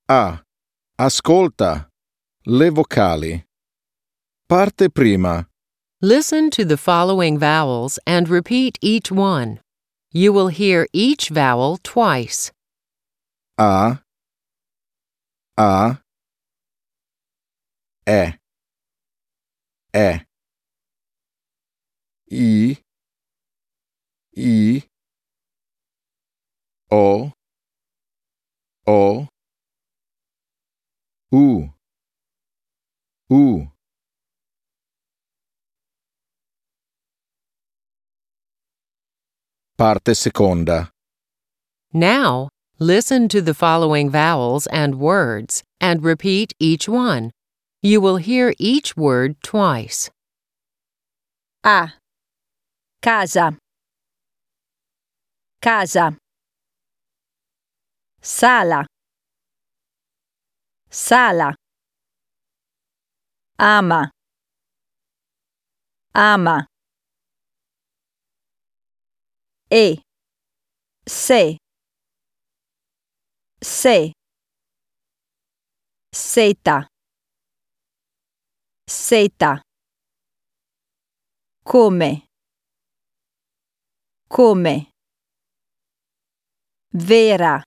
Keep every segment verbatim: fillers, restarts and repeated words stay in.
A. Ascolta le vocali. Parte prima. Listen to the following vowels and repeat each one. You will hear each vowel twice. A. A. E. E. I. I. O. O. U. U. Parte seconda. Now, listen to the following vowels and words and repeat each one. You will hear each word twice. A. Casa. Casa. Sala. Sala. Ama. Ama. E. Se. Se. Seta. Seta. Come. Come. Vera.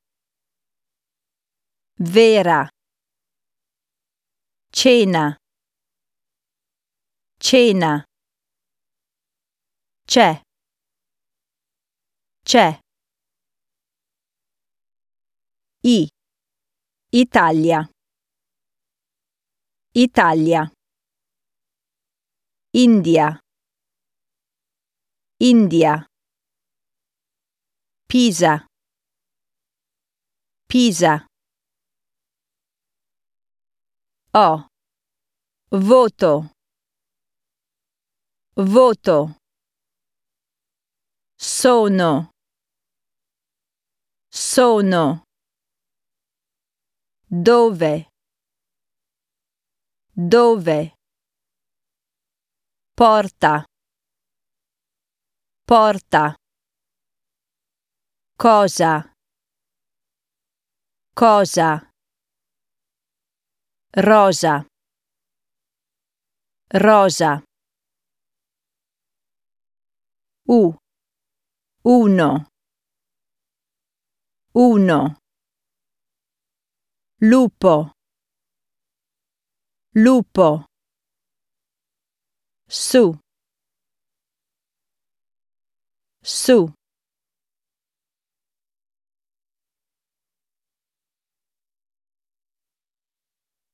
Vera. Cena. Cena. C'è. C'è. I. Italia. Italia. India. India. Pisa. Pisa. O. Voto. Voto. Sono. Sono. Dove. Dove. Porta. Porta. Cosa. Cosa. Rosa. Rosa. U. Uno. Uno. Lupo. Lupo. Su. Su.